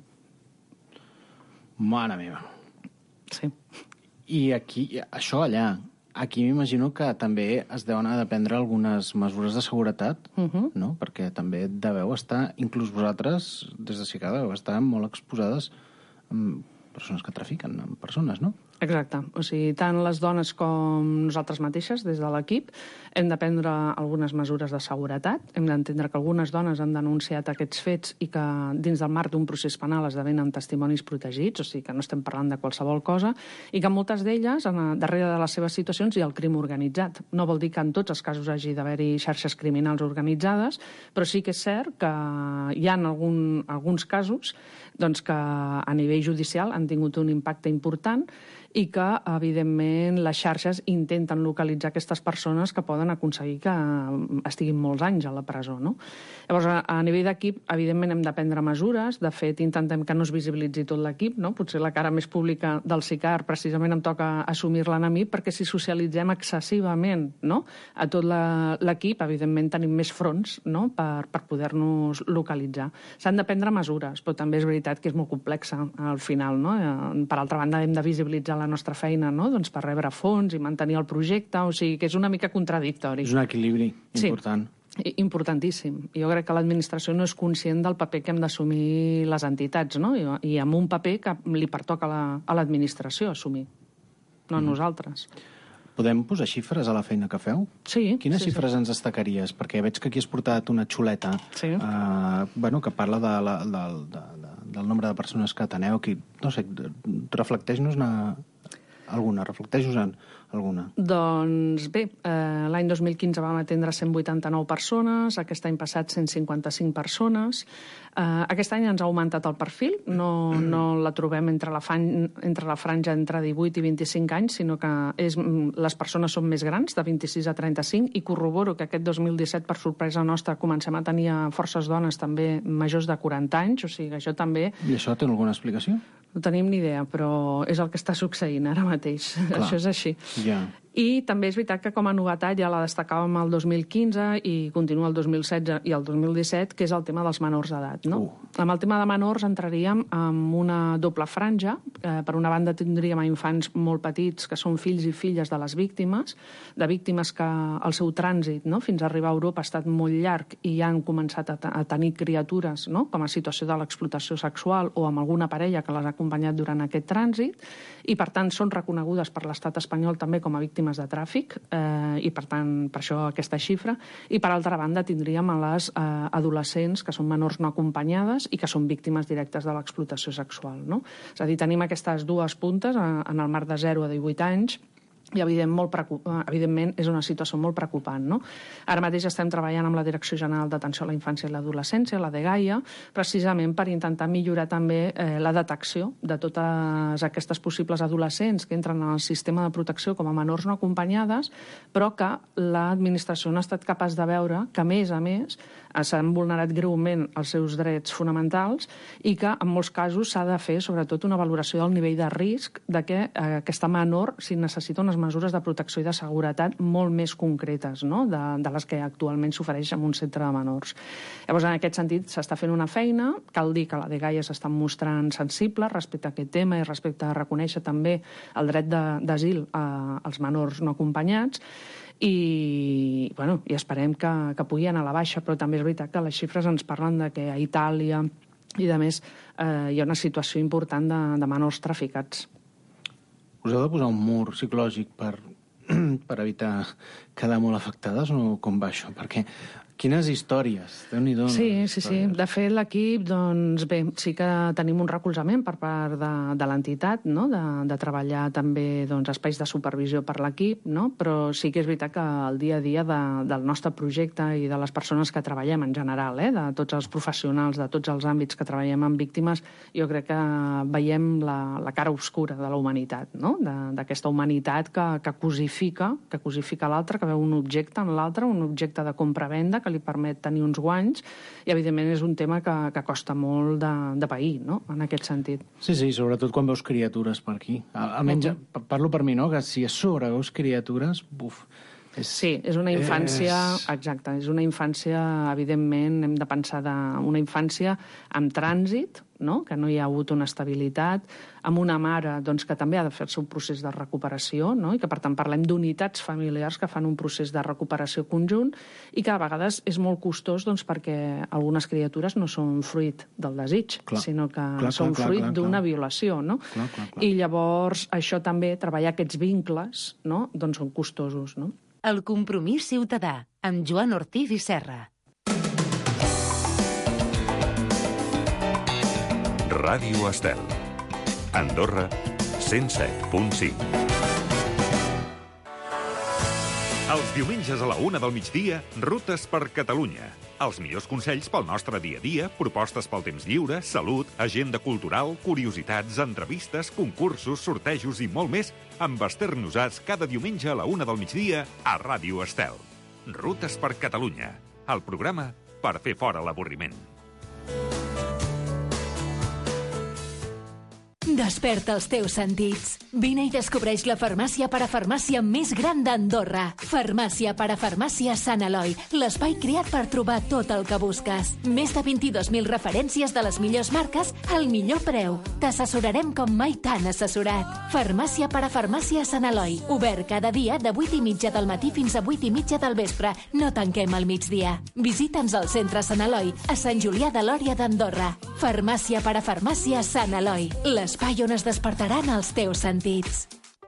Mare meva. Sí. I aquí, això allà, aquí m'imagino que també es deuen haver de prendre algunes mesures de seguretat, uh-huh. no? Perquè també deveu estar, inclús vosaltres, des de Cicada, deveu estar molt exposades amb persones que trafiquen, amb persones, no? Exacte. O sigui, tant les dones com nosaltres mateixes, des de l'equip, hem de prendre algunes mesures de seguretat. Hem d'entendre que algunes dones han denunciat aquests fets i que dins del marc d'un procés penal esdevenen testimonis protegits, o sigui que no estem parlant de qualsevol cosa, i que moltes d'elles, darrere de les seves situacions, hi ha el crim organitzat. No vol dir que en tots els casos hagi d'haver-hi xarxes criminals organitzades, però sí que és cert que hi ha algun, alguns casos doncs, que a nivell judicial han tingut un impacte important i que, evidentment, les xarxes intenten localitzar aquestes persones que poden aconseguir que estiguin molts anys a la presó, no? Llavors, a, a nivell d'equip, evidentment, hem de prendre mesures. De fet, intentem que no es visibilitzi tot l'equip, no? Potser la cara més pública del SICAR precisament em toca assumir-la a mi, perquè si socialitzem excessivament, no?, a tot l'equip, evidentment, tenim més fronts, no?, per, per poder-nos localitzar. S'han de prendre mesures, però també és veritat que és molt complexa al final, no? Per altra banda, hem de visibilitzar la la nostra feina, no? Doncs per rebre fons i mantenir el projecte, o sigui que és una mica contradictori. És un equilibri important. Sí, importantíssim. Jo crec que l'administració no és conscient del paper que hem d'assumir les entitats, no? I, i amb un paper que li pertoca a la- a l'administració assumir, no a nosaltres. Podem posar xifres a la feina que feu? Sí. Quines sí, xifres sí. ens destacaries? Perquè veig que aquí has portat una xuleta Sí. eh, bueno, que parla de la, de, de, de, del nombre de persones que ateneu. Aquí, no sé, reflecteix-nos alguna, reflecteix-nos alguna. Doncs bé, eh, l'any dos mil quinze vam atendre cent vuitanta-nou persones, aquest any passat cent cinquanta-cinc persones. Eh, aquest any ens ha augmentat el perfil, no, no la trobem entre la, fan, entre la franja entre divuit i vint-i-cinc anys, sinó que és, les persones són més grans, de vint-i-sis a trenta-cinc, i corroboro que aquest dos mil disset, per sorpresa nostra, comencem a tenir forces dones també majors de quaranta anys, o sigui que això també... I això té alguna explicació? No tenim ni idea, però és el que està succeint ara mateix. Clar. Això és així. Ja. I també és veritat que com a novetat ja la destacàvem el dos mil quinze i continua el dos mil setze i el dos mil disset, que és el tema dels menors d'edat. No? Uh. Amb el tema de menors entraríem en una doble franja. Eh, per una banda tindríem a infants molt petits, que són fills i filles de les víctimes, de víctimes que el seu trànsit, no?, fins a arribar a Europa ha estat molt llarg i ja han començat a, a tenir criatures, no?, com a situació de l'explotació sexual o amb alguna parella que les ha acompanyat durant aquest trànsit, i per tant són reconegudes per l'estat espanyol també com a víctimes de tràfic, eh, i per tant per això aquesta xifra. I per altra banda tindríem a les eh, adolescents que són menors no acompanyades i que són víctimes directes de l'explotació sexual, no? És a dir, tenim aquestes dues puntes eh, en el marc de zero a divuit anys, i evident, molt evidentment és una situació molt preocupant. No? Ara mateix estem treballant amb la Direcció General d'Atenció a la Infància i l'Adolescència, la DGAIA, precisament per intentar millorar també eh, la detecció de totes aquestes possibles adolescents que entren en el sistema de protecció com a menors no acompanyades, però que l'administració no ha estat capaç de veure que, a més a més, s'han vulnerat greument els seus drets fonamentals i que, en molts casos, s'ha de fer, sobretot, una valoració del nivell de risc de que eh, aquesta menor, si necessita unes mesures de protecció i de seguretat molt més concretes, no?, de, de les que actualment s'ofereix en un centre de menors. Llavors, en aquest sentit, s'està fent una feina. Cal dir que la DGAIA s'està mostrant sensible respecte a aquest tema i respecte a reconèixer també el dret d'asil als menors no acompanyats. I, bueno, i esperem que, que pugui anar a la baixa, però també és veritat que les xifres ens parlen de que a Itàlia i, a més, eh, hi ha una situació important de, de menors traficats. Us heu de posar un mur psicològic per, per evitar quedar molt afectades o com va això? Perquè quines històries, Déu-n'hi-do. Sí, sí, sí. De fet, l'equip, doncs bé, sí que tenim un recolzament per part de, de l'entitat, no?, de, de treballar també doncs, espais de supervisió per l'equip, no?, però sí que és veritat que el dia a dia de, del nostre projecte i de les persones que treballem en general, eh, de tots els professionals, de tots els àmbits que treballem amb víctimes, jo crec que veiem la, la cara oscura de la humanitat, no?, d'aquesta humanitat que, que cosifica, que cosifica l'altre, que veu un objecte en l'altre, un objecte de compra-venda, que li permet tenir uns guanys, i evidentment és un tema que, que costa molt de, de pair, no?, en aquest sentit. Sí, sí, sobretot quan veus criatures per aquí. Almenys, uh -huh. parlo per mi, no?, que si a sobre veus criatures, buf... És... Sí, és una infància, és... exacte, és una infància, evidentment, hem de pensar de una infància amb trànsit, no?, que no hi ha hagut una estabilitat, amb una mare doncs, que també ha de fer-se un procés de recuperació, no?, i que, per tant, parlem d'unitats familiars que fan un procés de recuperació conjunt i que a vegades és molt costós doncs, perquè algunes criatures no són fruit del desig, clar, sinó que clar, són clar, fruit clar, d'una clar. violació, no? Clar, clar, clar. I llavors això també, treballar aquests vincles, no?, doncs són costosos, no? El Compromís Ciutadà, amb Joan Ortiz i Serra. Ràdio Estel. Andorra, cent set punt cinc. Els diumenges a la una del migdia, Rutes per Catalunya. Els millors consells pel nostre dia a dia, propostes pel temps lliure, salut, agenda cultural, curiositats, entrevistes, concursos, sortejos i molt més, amb Esther Nosàs cada diumenge a la una del migdia a Ràdio Estel. Rutes per Catalunya, el programa per fer fora l'avorriment. Desperta els teus sentits. Vine i descobreix la farmàcia parafarmàcia més gran d'Andorra. Farmàcia parafarmàcia Sant Eloi, l'espai creat per trobar tot el que busques. Més de vint-i-dos mil referències de les millors marques al millor preu. T'assessorarem com mai t'han assessorat. Farmàcia parafarmàcia Sant Eloi, obert cada dia de vuit i mitja del matí fins a vuit i mitja del vespre. No tanquem al migdia. Visita'ns al centre Sant Eloi, a Sant Julià de Lòria d'Andorra. Farmàcia parafarmàcia Sant Eloi, l'espai on es despertaran els teus sentits.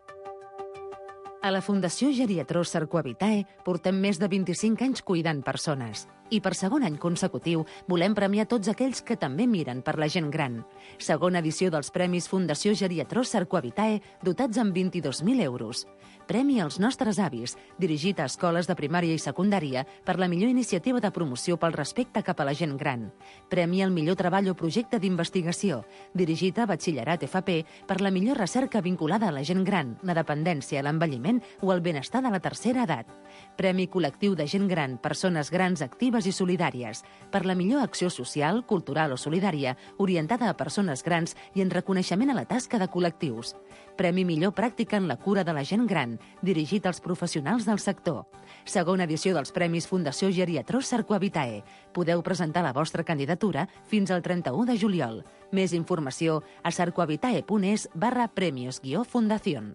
A la Fundació Geriatrós Cercoavitae portem més de vint-i-cinc anys cuidant persones. I per segon any consecutiu volem premiar tots aquells que també miren per la gent gran. Segona edició dels Premis Fundació Geriatrós Cercoavitae, dotats amb vint-i-dos mil euros. Premi als nostres avis, dirigit a escoles de primària i secundària per la millor iniciativa de promoció pel respecte cap a la gent gran. Premi al millor treball o projecte d'investigació, dirigit a batxillerat F P per la millor recerca vinculada a la gent gran, la dependència, l'envelliment o el benestar de la tercera edat. Premi col·lectiu de gent gran, persones grans actives i solidàries, per la millor acció social, cultural o solidària orientada a persones grans i en reconeixement a la tasca de col·lectius. Premi millor pràctica en la cura de la gent gran, dirigit als professionals del sector. Segona edició dels Premis Fundació Geriatrós Cercoavitae. Podeu presentar la vostra candidatura fins al trenta-u de juliol. Més informació a cercoavitae.es barra premios guió fundación.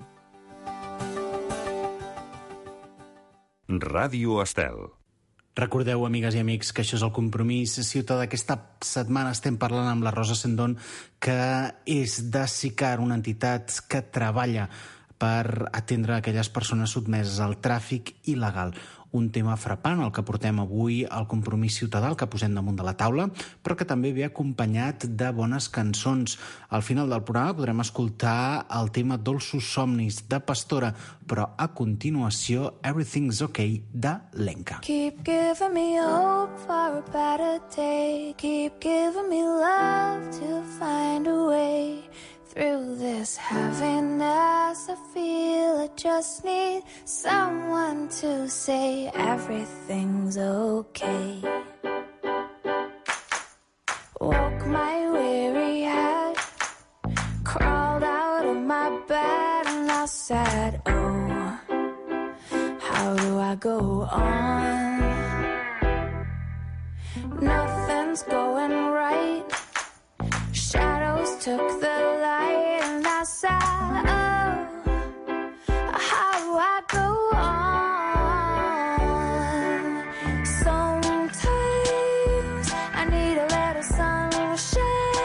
Ràdio Estel. Recordeu, amigues i amics, que això és el Compromís Ciutadà. Aquesta setmana estem parlant amb la Rosa Sendón, que és de SICAR, una entitat que treballa per atendre aquelles persones sotmeses al tràfic il·legal. Un tema frapant, el que portem avui al Compromís Ciutadà, el que posem damunt de la taula, però que també ve acompanyat de bones cançons. Al final del programa podrem escoltar el tema Dolços Somnis, de Pastora, però a continuació Everything's Okay, de Lenka. Keep giving me hope for a better day. Keep giving me love to find a way through this heaviness. I feel I just need someone to say everything's okay. Woke my weary head, crawled out of my bed, and I said, oh, how do I go on? Nothing's going right. Shadows took the light, and I said, oh, how do I go on? Sometimes I need a little sunshine,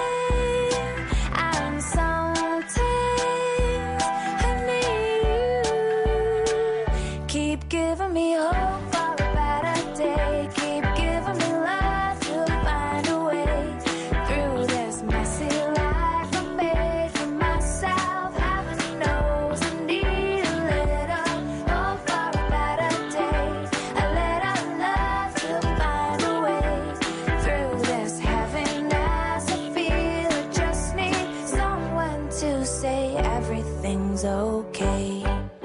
and sometimes I need you. Keep giving me hope for a better day. Keep giving me love to find a way through this messy life I made for myself. Heaven knows I need a little hope for a better day, a little love to find a way through this heaviness I feel. I just need someone to say everything's okay.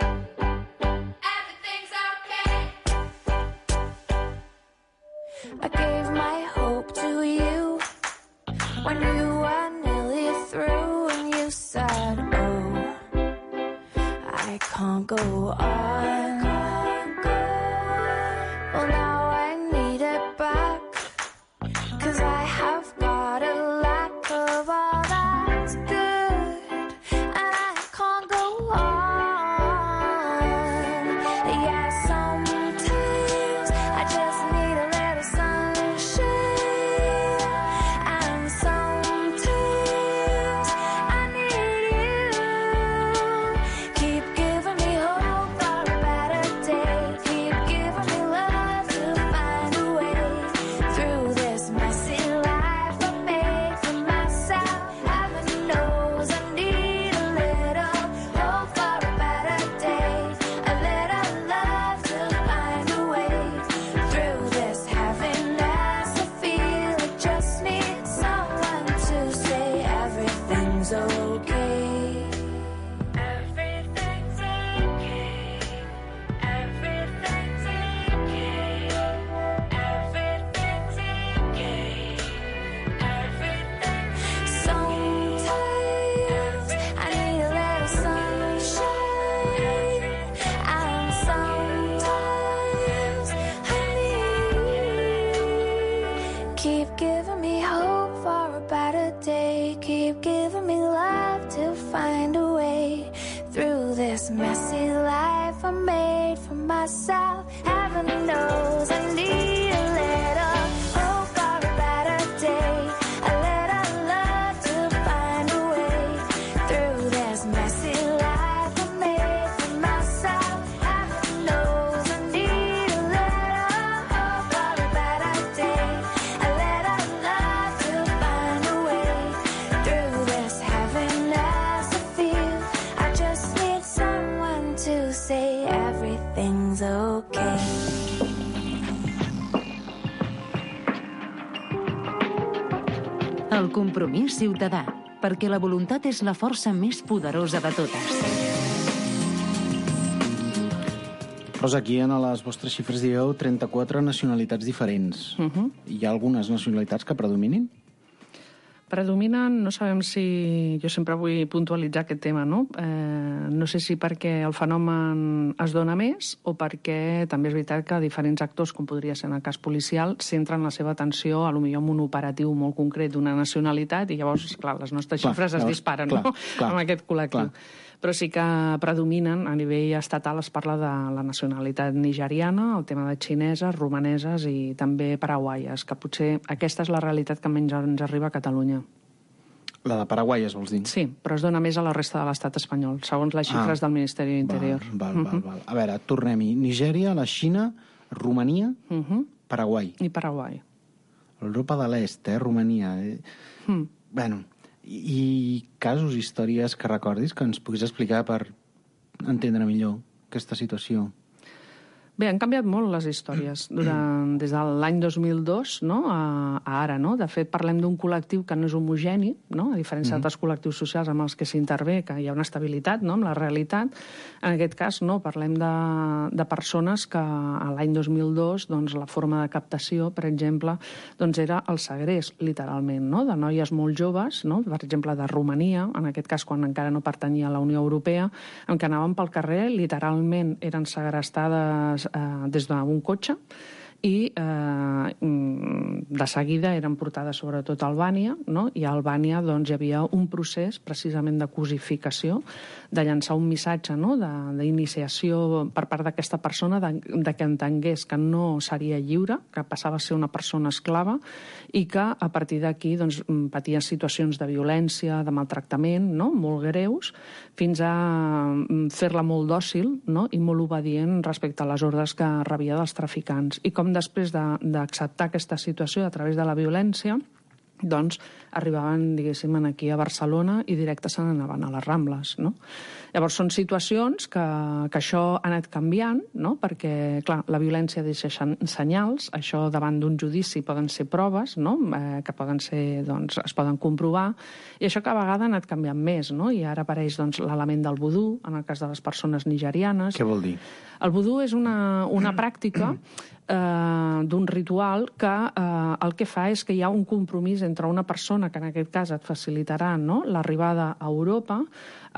I gave my hope to you when you were nearly through, and you said, oh, I can't go on. Well, now I need it back, 'cause I have got a lack of all that's good, and I can't go on. Yeah, sometimes I just need a little sunshine, and sometimes I need you. Keep giving me hope for a better this messy life I made for myself. Heaven knows I need a little hope for a better day, a little love to find a way through this messy life I made for myself. Heaven knows I need a little hope for a better day, a little love to find a way through this heaviness I feel. I just need someone to say everything's okay. El compromís ciutadà, perquè la voluntat és la força més poderosa de totes. Rosa, aquí en les vostres xifres dieu trenta-quatre nacionalitats diferents. Uh-huh. Hi ha algunes nacionalitats que predominin? Predominen, no sabem si... Jo sempre vull puntualitzar aquest tema, no? Eh, no sé si perquè el fenomen es dona més o perquè també és veritat que diferents actors, com podria ser en el cas policial, centren la seva atenció a lo millor en un operatiu molt concret d'una nacionalitat i llavors, clar, les nostres Clar, xifres es llavors, disparen, clar, no? clar, amb aquest col·lectiu. clar. Però sí que predominen, a nivell estatal es parla de la nacionalitat nigeriana, el tema de xineses, romaneses i també paraguaies, que potser aquesta és la realitat que menys ens arriba a Catalunya. La de Paraguaies, vols dir? Sí, però es dona més a la resta de l'estat espanyol, segons les xifres Ah, del Ministeri de l'Interior. Val, val, val, val. A veure, tornem-hi. Nigèria, la Xina, Romania, Uh -huh. Paraguai. I Paraguai. Europa de l'Est, eh? Romania. Eh? Mm. Bueno, i, i casos, històries que recordis que ens puguis explicar per entendre millor aquesta situació. Bé, han canviat molt les històries durant, des de l'any dos mil dos, no, a, a ara, no? De fet, parlem d'un col·lectiu que no és homogeni, no? A diferència Mhm. d'altres col·lectius socials amb els que s'intervé, que hi ha una estabilitat, no?, amb la realitat. En aquest cas, no, parlem de, de persones que a l'any dos mil dos, doncs, la forma de captació, per exemple, doncs era el segrest, literalment, no?, de noies molt joves, no?, per exemple, de Romania, en aquest cas, quan encara no pertanyia a la Unió Europea, en què anaven pel carrer, literalment eren segrestades Eh, des d'un cotxe i eh, de seguida eren portades sobretot a Albània, no? I a Albània doncs, hi havia un procés precisament de cosificació, de llançar un missatge, no? d'iniciació per part d'aquesta persona, de, de que entengués que no seria lliure, que passava a ser una persona esclava i que a partir d'aquí doncs, patia situacions de violència, de maltractament, no? Molt greus, fins a fer-la molt dòcil, no? I molt obedient respecte a les ordres que rebia dels traficants. I com després d'acceptar aquesta situació a través de la violència, doncs arribaven, diguéssim, aquí a Barcelona i directe se n'anaven a les Rambles, no? Llavors són situacions que, que això ha anat canviant, no? Perquè, clar, la violència deixa senyals, això davant d'un judici poden ser proves, no? Eh, que poden ser, doncs, es poden comprovar, i això cada vegada ha anat canviant més, no? I ara apareix doncs, l'element del vudú, en el cas de les persones nigerianes. Què vol dir? El vudú és una, una pràctica eh, d'un ritual que eh, el que fa és que hi ha un compromís entre una persona, que en aquest cas et facilitarà, no?, l'arribada a Europa, eh,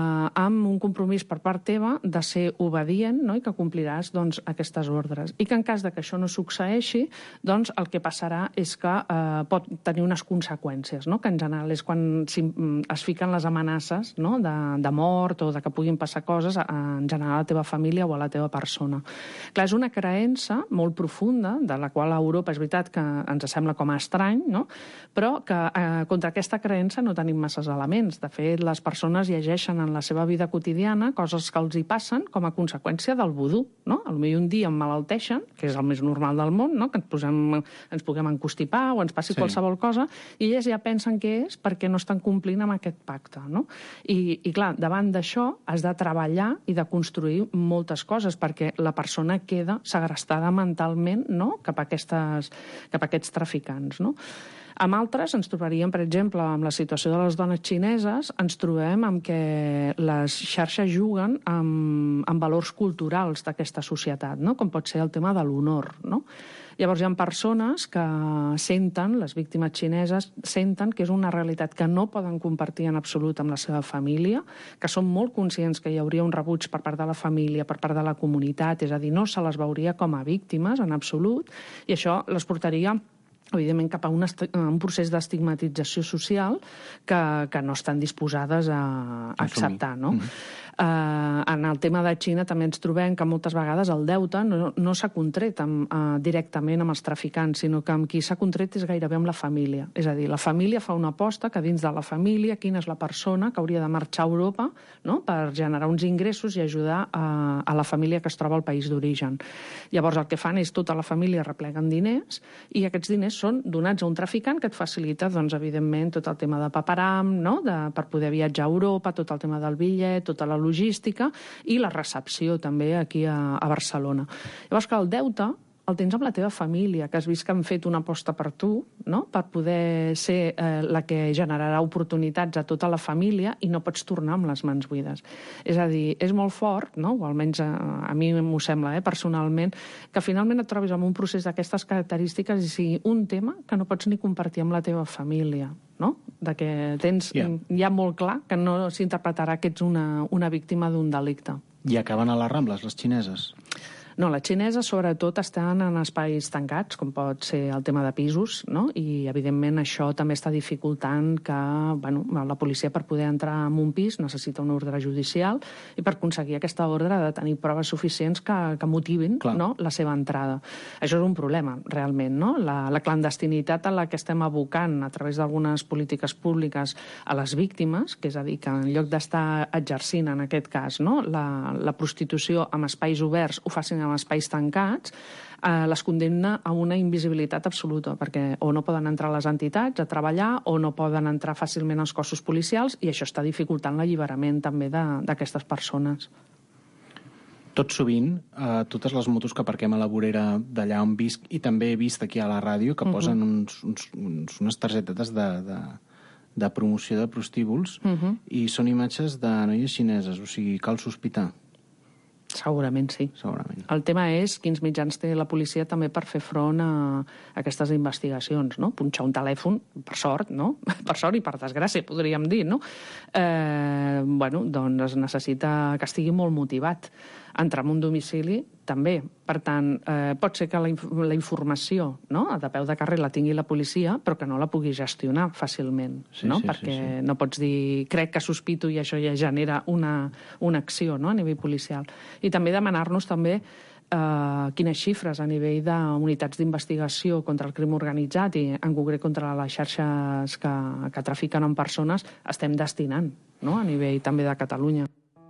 amb un compromís per part teva de ser obedient, no?, i que compliràs doncs, aquestes ordres. I que en cas de que això no succeeixi, doncs el que passarà és que eh, pot tenir unes conseqüències, no?, que en general és quan es fiquen les amenaces, no?, de, de mort o de que puguin passar coses a, en general a la teva família o a la teva persona. Clar, és una creença molt profunda, de la qual a Europa és veritat que ens sembla com a estrany, no?, però que eh, contra aquesta creença no tenim masses elements. De fet, les persones llegeixen en la seva vida quotidiana coses que els hi passen com a conseqüència del vudú, no? Potser un dia emmalalteixen, que és el més normal del món, no?, que ens, posem, ens puguem encostipar o ens passi Sí. qualsevol cosa, i elles ja pensen que és perquè no estan complint amb aquest pacte, no? I, i clar, davant d'això has de treballar i de construir moltes coses, perquè la persona queda segrestada mentalment, no?, cap a, aquestes, cap a aquests traficants, no? Amb altres ens trobaríem, per exemple, amb la situació de les dones xineses, ens trobem amb que les xarxes juguen amb, amb valors culturals d'aquesta societat, no?, com pot ser el tema de l'honor, no? Llavors hi ha persones que senten, les víctimes xineses, senten que és una realitat que no poden compartir en absolut amb la seva família, que són molt conscients que hi hauria un rebuig per part de la família, per part de la comunitat, és a dir, no se les veuria com a víctimes en absolut, i això les portaria evidentment cap a un, un procés d'estigmatització social que, que no estan disposades a, a acceptar, no? Mm-hmm. Eh, en el tema de Xina també ens trobem que moltes vegades el deute no, no s'ha contret amb, eh, directament amb els traficants, sinó que amb qui s'ha contret és gairebé amb la família. És a dir, la família fa una aposta que dins de la família quina és la persona que hauria de marxar a Europa, no?, per generar uns ingressos i ajudar a, a la família que es troba al país d'origen. Llavors el que fan és tota la família repleguen diners i aquests diners són donats a un traficant que et facilita, doncs, evidentment, tot el tema de paperam, no?, de, per poder viatjar a Europa, tot el tema del bitllet, tota la logística i la recepció també aquí a, a Barcelona. Llavors que el deute el tens amb la teva família, que has vist que han fet una aposta per tu, no?, per poder ser eh, la que generarà oportunitats a tota la família i no pots tornar amb les mans buides. És a dir, és molt fort, no?, o almenys a, a mi m'ho sembla, eh, personalment, que finalment et trobis amb un procés d'aquestes característiques i sigui un tema que no pots ni compartir amb la teva família, no?, de que tens yeah. ja molt clar que no s'interpretarà que ets una, una víctima d'un delicte. I acaben a les Rambles, les xineses? No, les xineses sobretot estan en espais tancats, com pot ser el tema de pisos, no? I evidentment això també està dificultant que bueno, la policia per poder entrar en un pis necessita una ordre judicial i per aconseguir aquesta ordre ha de tenir proves suficients que, que motivin, no?, la seva entrada. Això és un problema, realment, no? La, la clandestinitat a la que estem abocant a través d'algunes polítiques públiques a les víctimes, que és a dir, que en lloc d'estar exercint, en aquest cas, no?, la, la prostitució en espais oberts ho facin en espais tancats, eh, les condemna a una invisibilitat absoluta, perquè o no poden entrar a les entitats a treballar o no poden entrar fàcilment als cossos policials i això està dificultant l'alliberament també d'aquestes persones. Tot sovint, eh, totes les motos que aparquem a la vorera d'allà on visc, i també he vist aquí a la ràdio, que uh-huh. posen uns, uns, uns, unes targetetes de, de, de promoció de prostíbuls uh-huh. i són imatges de noies xineses, o sigui, cal sospitar. Segurament sí. Segurament. El tema és quins mitjans té la policia també per fer front a aquestes investigacions, no? Punxar un telèfon, per sort, no? Per sort i per desgràcia, podríem dir, no? Eh, bueno, doncs es necessita que estigui molt motivat. Entrar en un domicili, també. Per tant, eh, pot ser que la, inf la informació, no?, de peu de carrer la tingui la policia, però que no la pugui gestionar fàcilment, sí, no? Sí, Perquè sí, sí. no pots dir, crec que sospito i això ja genera una, una acció, no?, a nivell policial. I també demanar-nos també eh, quines xifres a nivell d'unitats d'investigació contra el crim organitzat i en concret contra les xarxes que, que trafiquen amb persones estem destinant, no?, a nivell també de Catalunya.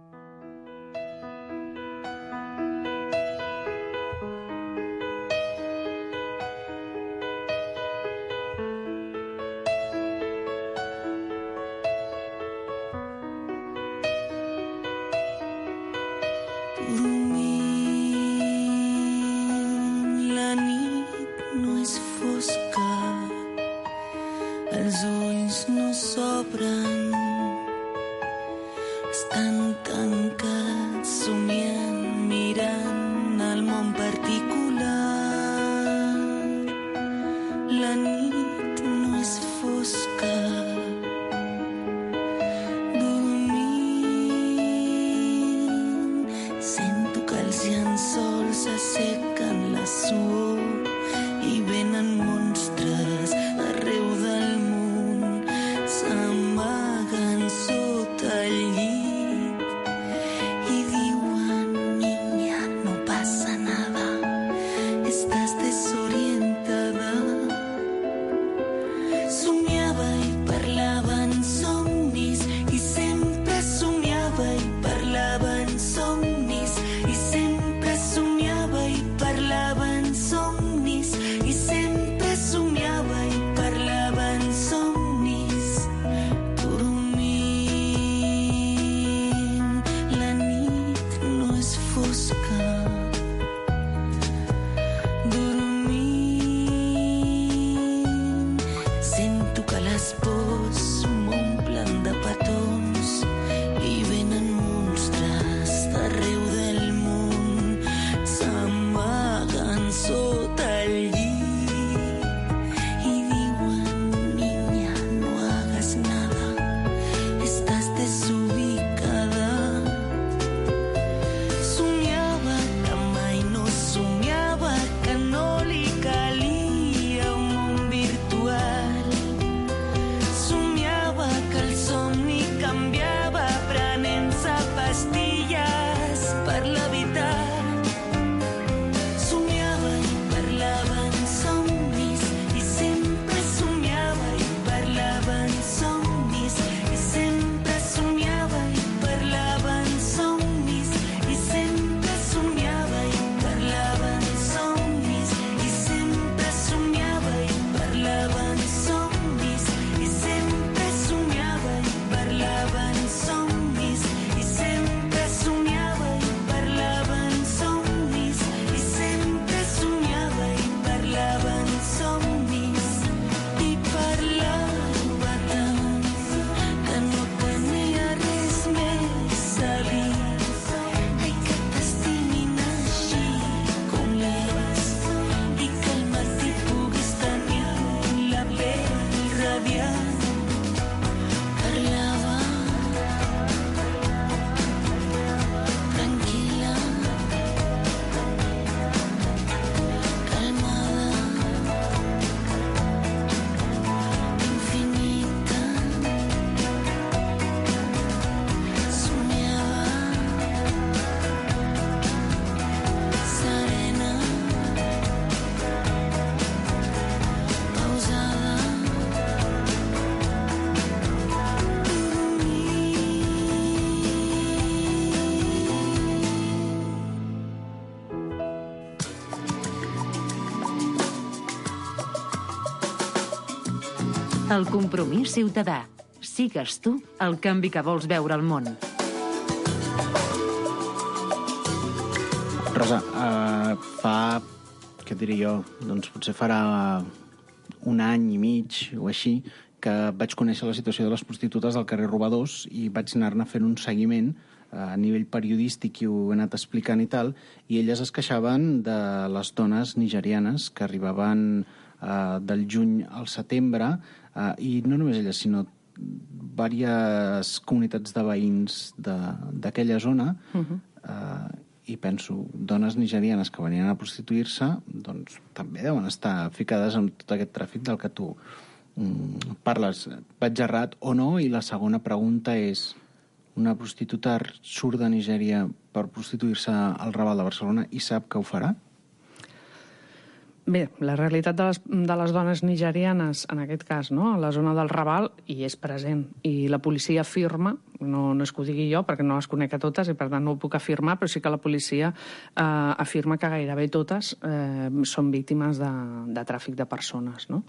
La nit no és fosca, els ulls no s'obren, estan tancats somiant, mirant el món particular. La nit no és fosca, s'assequen la suor i venen monstres arreu del món, s'amaguen sota el llit i diuen, niña, no pasa nada, estás desorientada. Somiava i parlava en somnis i sempre somiava i parlava en somnis i sempre somiava i parlava en somnis i sempre El Compromís ciutadà. Sigues tu el canvi que vols veure al món. Rosa, uh, fa, què diré jo, doncs potser farà un any i mig o així que vaig conèixer la situació de les prostitutes del carrer Robadors i vaig anar-ne fent un seguiment uh, a nivell periodístic i ho he anat explicant i tal, i elles es queixaven de les dones nigerianes que arribaven uh, del juny al setembre, uh, i no només elles, sinó diverses comunitats de veïns d'aquella zona, uh-huh. uh, i penso, dones nigerianes que venien a prostituir-se, doncs també deuen estar ficades en tot aquest tràfic del que tu mm, parles. Vaig errat o no? I la segona pregunta és, una prostituta surt de Nigèria per prostituir-se al Raval de Barcelona i sap que ho farà? Bé, la realitat de les, de les dones nigerianes, en aquest cas, no? A la zona del Raval, hi és present. I la policia afirma, no, no és que ho digui jo, perquè no les conec a totes i per tant no ho puc afirmar, però sí que la policia eh, afirma que gairebé totes eh, són víctimes de, de tràfic de persones, no?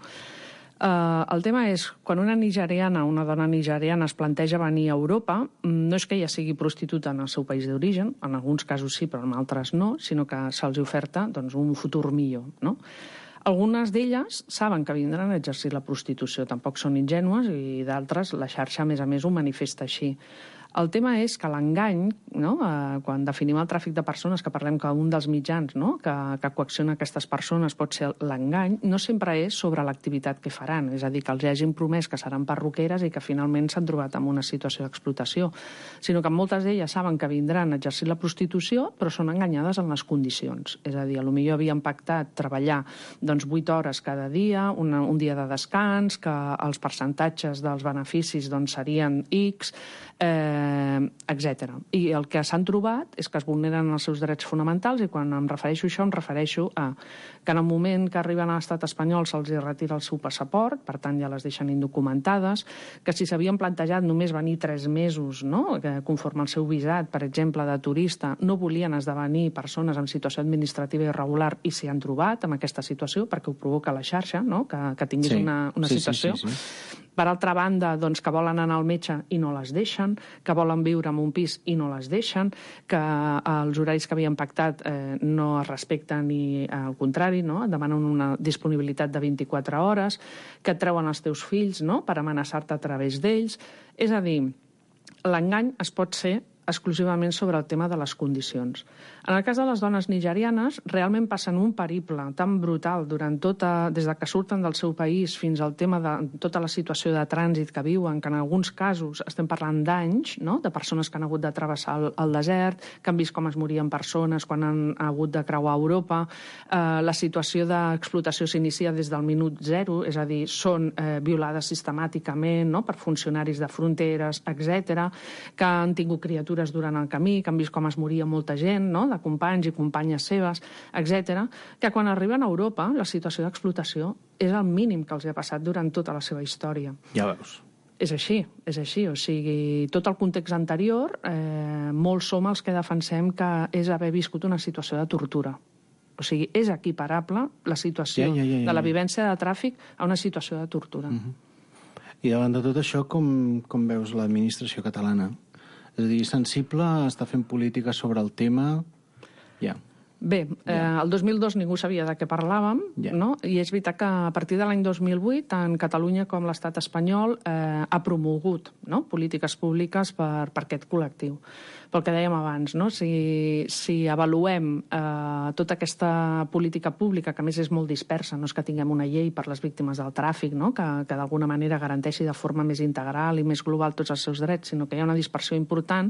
Uh, el tema és, quan una nigeriana, una dona nigeriana es planteja venir a Europa, no és que ella sigui prostituta en el seu país d'origen, en alguns casos sí, però en altres no, sinó que se'ls oferta doncs, un futur millor, no? Algunes d'elles saben que vindran a exercir la prostitució, tampoc són ingènues, i d'altres la xarxa, a més a més, ho manifesta així. El tema és que l'engany, no? eh, quan definim el tràfic de persones, que parlem que un dels mitjans, no? que, que coacciona aquestes persones pot ser l'engany, no sempre és sobre l'activitat que faran. És a dir, que els hagin promès que seran perruqueres i que finalment s'han trobat en una situació d'explotació, sinó que moltes d'elles saben que vindran a exercir la prostitució, però són enganyades en les condicions. És a dir, potser havien pactat treballar doncs, vuit hores cada dia, una, un dia de descans, que els percentatges dels beneficis doncs, serien X, eh, etcètera. I el que s'han trobat és que es vulneren els seus drets fonamentals, i quan em refereixo a això em refereixo a que en el moment que arriben a l'estat espanyol se'ls retira el seu passaport, per tant ja les deixen indocumentades, que si s'havien plantejat només venir tres mesos, no? que conforme al seu visat, per exemple, de turista, no volien esdevenir persones en situació administrativa irregular i s'hi han trobat amb aquesta situació perquè ho provoca la xarxa, no? que, que tinguis sí. una, una sí, situació. Sí, sí, sí. Per altra banda, doncs, que volen anar al metge i no les deixen, que volen viure en un pis i no les deixen, que els horaris que havien pactat eh, no es respecten i al contrari, no? Demanen una disponibilitat de vint-i-quatre hores, que et treuen els teus fills, no? Per amenaçar-te a través d'ells. És a dir, l'engany es pot ser exclusivament sobre el tema de les condicions. En el cas de les dones nigerianes, realment passen un periple tan brutal durant tota, des de que surten del seu país fins al tema de tota la situació de trànsit que viuen, que en alguns casos estem parlant d'anys, no? De persones que han hagut de travessar el, el desert, que han vist com es morien persones quan han hagut de creuar Europa. Eh, la situació d'explotació s'inicia des del minut zero, és a dir, són eh, violades sistemàticament, no? Per funcionaris de fronteres, etcètera, que han tingut criatures durant el camí, que han vist com es moria molta gent, no? De companys i companyes seves, etcètera, que quan arriben a Europa la situació d'explotació és el mínim que els ha passat durant tota la seva història. Ja veus. És així, és així. O sigui, tot el context anterior, eh, molts som els que defensem que és haver viscut una situació de tortura. O sigui, és equiparable la situació ja, ja, ja, ja. de la vivència de tràfic a una situació de tortura. Uh-huh. I davant de tot això, com, com veus l'administració catalana? És a dir, sensible, està fent política sobre el tema... Ja. Bé, eh, el dos mil dos ningú sabia de què parlàvem, yeah. no? I és veritat que a partir de l'any dos mil vuit, tant Catalunya com l'estat espanyol eh, ha promogut, no? polítiques públiques per, per aquest col·lectiu. Pel que dèiem abans, no? si, si avaluem eh, tota aquesta política pública, que a més és molt dispersa, no és que tinguem una llei per les víctimes del tràfic, no? que, que d'alguna manera garanteixi de forma més integral i més global tots els seus drets, sinó que hi ha una dispersió important,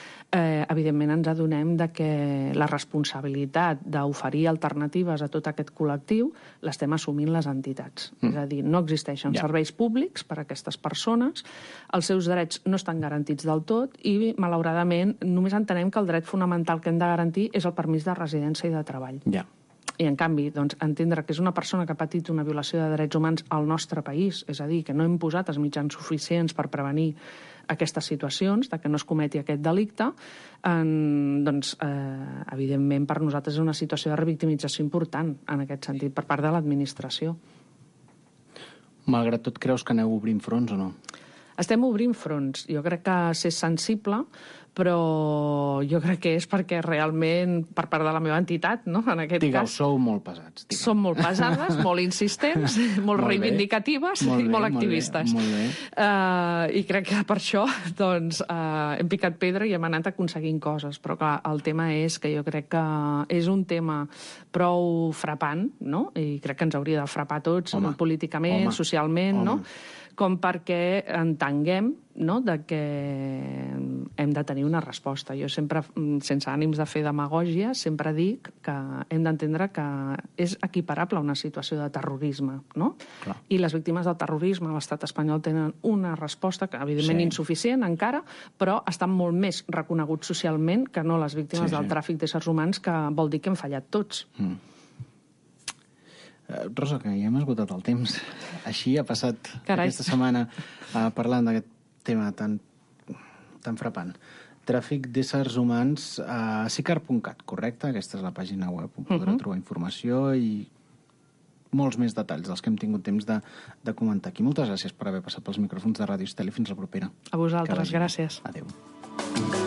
eh, evidentment ens adonem de que la responsabilitat d'oferir alternatives a tot aquest col·lectiu l'estem assumint les entitats. Mm. És a dir, no existeixen yeah. serveis públics per a aquestes persones, els seus drets no estan garantits del tot i, malauradament, només entenem que el dret fonamental que hem de garantir és el permís de residència i de treball. Ja. I, en canvi, doncs, entendre que és una persona que ha patit una violació de drets humans al nostre país, és a dir, que no hem posat els mitjans suficients per prevenir aquestes situacions, de que no es cometi aquest delicte, en, doncs, eh, evidentment, per nosaltres és una situació de revictimització important, en aquest sentit, per part de l'administració. Malgrat tot, creus que aneu obrint fronts o no? Estem obrint fronts. Jo crec que ser sensible, però jo crec que és perquè realment, per part de la meva entitat, no? En aquest Digueu, cas... sou molt pesats. Digueu. Som molt pesades, molt insistents, molt, Molt bé. reivindicatives Molt i bé, molt molt bé, activistes. molt bé. Uh, I crec que per això doncs, uh, hem picat pedra i hem anat aconseguint coses. Però clar, el tema és que jo crec que és un tema prou frapant, no? I crec que ens hauria de frapar a tots, Home. políticament, Home. socialment, Home. no? Com perquè entenguem, no?, de que hem de tenir una resposta. Jo sempre, sense ànims de fer demagògia, sempre dic que hem d'entendre que és equiparable a una situació de terrorisme, no? Clar. I les víctimes del terrorisme a l'estat espanyol tenen una resposta que, evidentment, Sí. insuficient encara, però estan molt més reconeguts socialment que no les víctimes Sí, sí. del tràfic d'éssers humans, que vol dir que hem fallat tots. Mm. Uh, Rosa, que ja hem esgotat el temps. Així ha passat Carai. aquesta setmana uh, parlant d'aquest tema tan, tan frapant. Tràfic d'éssers humans a sicar punt cat, correcte? Aquesta és la pàgina web on podreu Mhm. trobar informació i molts més detalls dels que hem tingut temps de, de comentar aquí. Moltes gràcies per haver passat pels micròfons de Ràdio Estel i fins la propera. A vosaltres, Que vagi bé. gràcies. Adéu.